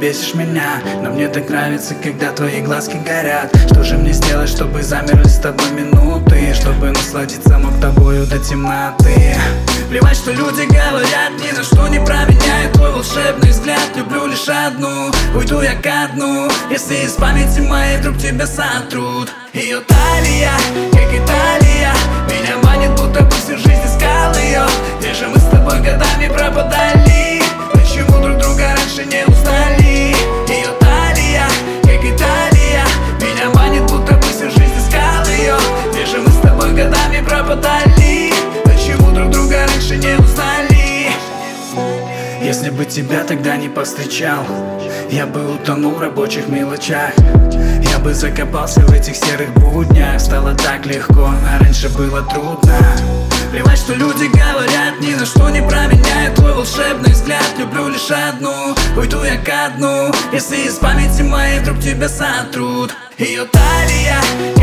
бесишь меня. Но мне так нравится, когда твои глазки горят. Что же мне сделать, чтобы замерли с тобой минуты, чтобы насладиться мог тобою до темноты? Плевать, что люди говорят, ни за что не променяю твой волшебный взгляд. Люблю лишь одну, уйду я ко дну, если из памяти моей вдруг тебя сотрут. Ее талия, как Италия, меня манит, будто бы всю жизнь искал ее. Где же мы с тобой годами пропадали? Почему друг друга раньше не узнали? Ее талия, как Италия, меня манит, будто бы всю жизнь искал ее. Где же мы с тобой годами пропадали? Почему друг друга раньше не узнали? Если бы тебя тогда не повстречал, я бы утонул в рабочих мелочах. Я бы закопался в этих серых буднях. Стало так легко, а раньше было трудно. Плевать, что люди говорят, ни за что не променяю твой волшебный взгляд. Люблю лишь одну, уйду я ко дну, если из памяти моей вдруг тебя сотрут. Ее талия,